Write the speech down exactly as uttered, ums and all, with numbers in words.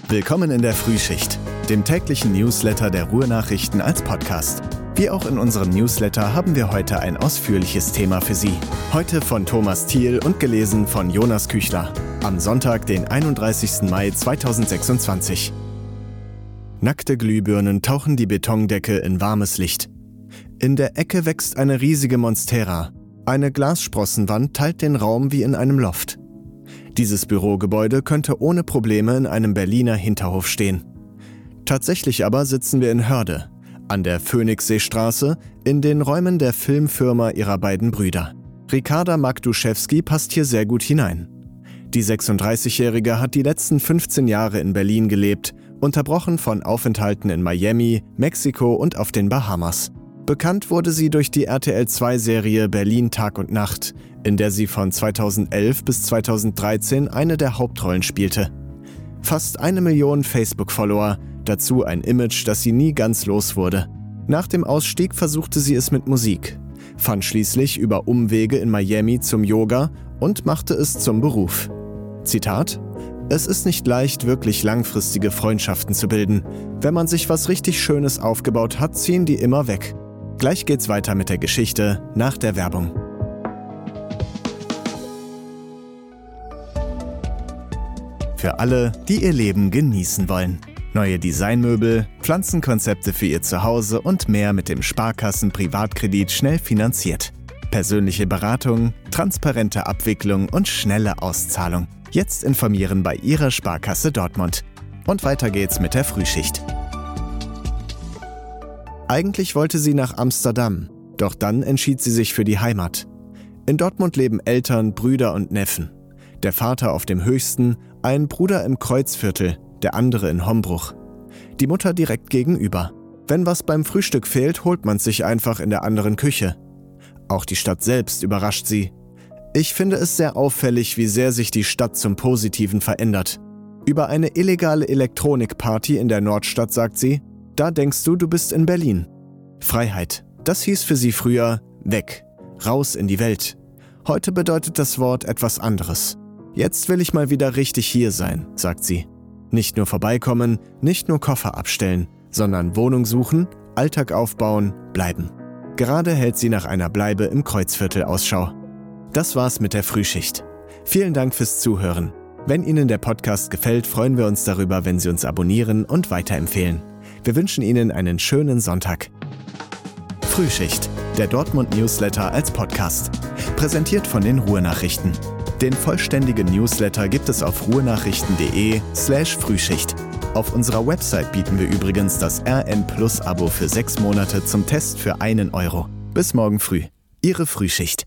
Willkommen in der Frühschicht, dem täglichen Newsletter der Ruhr-Nachrichten als Podcast. Wie auch in unserem Newsletter haben wir heute ein ausführliches Thema für Sie. Heute von Thomas Thiel und gelesen von Jonas Küchler. Am Sonntag, den einunddreißigsten Mai zweitausendsechsundzwanzig. Nackte Glühbirnen tauchen die Betondecke in warmes Licht. In der Ecke wächst eine riesige Monstera. Eine Glassprossenwand teilt den Raum wie in einem Loft. Dieses Bürogebäude könnte ohne Probleme in einem Berliner Hinterhof stehen. Tatsächlich aber sitzen wir in Hörde, an der Phoenixseestraße, in den Räumen der Filmfirma ihrer beiden Brüder. Ricarda Magduszewski passt hier sehr gut hinein. Die sechsunddreißigjährige hat die letzten fünfzehn Jahre in Berlin gelebt, unterbrochen von Aufenthalten in Miami, Mexiko und auf den Bahamas. Bekannt wurde sie durch die R T L zwei Serie Berlin Tag und Nacht, in der sie von zweitausendelf bis zweitausenddreizehn eine der Hauptrollen spielte. Fast eine Million Facebook-Follower, dazu ein Image, das sie nie ganz los wurde. Nach dem Ausstieg versuchte sie es mit Musik, fand schließlich über Umwege in Miami zum Yoga und machte es zum Beruf. Zitat: Es ist nicht leicht, wirklich langfristige Freundschaften zu bilden. Wenn man sich was richtig Schönes aufgebaut hat, ziehen die immer weg. Gleich geht's weiter mit der Geschichte nach der Werbung. Für alle, die ihr Leben genießen wollen. Neue Designmöbel, Pflanzenkonzepte für ihr Zuhause und mehr mit dem Sparkassen-Privatkredit schnell finanziert. Persönliche Beratung, transparente Abwicklung und schnelle Auszahlung. Jetzt informieren bei Ihrer Sparkasse Dortmund. Und weiter geht's mit der Frühschicht. Eigentlich wollte sie nach Amsterdam, doch dann entschied sie sich für die Heimat. In Dortmund leben Eltern, Brüder und Neffen. Der Vater auf dem höchsten, ein Bruder im Kreuzviertel, der andere in Hombruch. Die Mutter direkt gegenüber. Wenn was beim Frühstück fehlt, holt man sich einfach in der anderen Küche. Auch die Stadt selbst überrascht sie. Ich finde es sehr auffällig, wie sehr sich die Stadt zum Positiven verändert. Über eine illegale Elektronikparty in der Nordstadt sagt sie: Da denkst du, du bist in Berlin. Freiheit, das hieß für sie früher weg, raus in die Welt. Heute bedeutet das Wort etwas anderes. Jetzt will ich mal wieder richtig hier sein, sagt sie. Nicht nur vorbeikommen, nicht nur Koffer abstellen, sondern Wohnung suchen, Alltag aufbauen, bleiben. Gerade hält sie nach einer Bleibe im Kreuzviertel Ausschau. Das war's mit der Frühschicht. Vielen Dank fürs Zuhören. Wenn Ihnen der Podcast gefällt, freuen wir uns darüber, wenn Sie uns abonnieren und weiterempfehlen. Wir wünschen Ihnen einen schönen Sonntag. Frühschicht, der Dortmund Newsletter als Podcast. Präsentiert von den Ruhr-Nachrichten. Den vollständigen Newsletter gibt es auf ruhrnachrichten.de slash Frühschicht. Auf unserer Website bieten wir übrigens das R N Plus Abo für sechs Monate zum Test für einen Euro. Bis morgen früh. Ihre Frühschicht.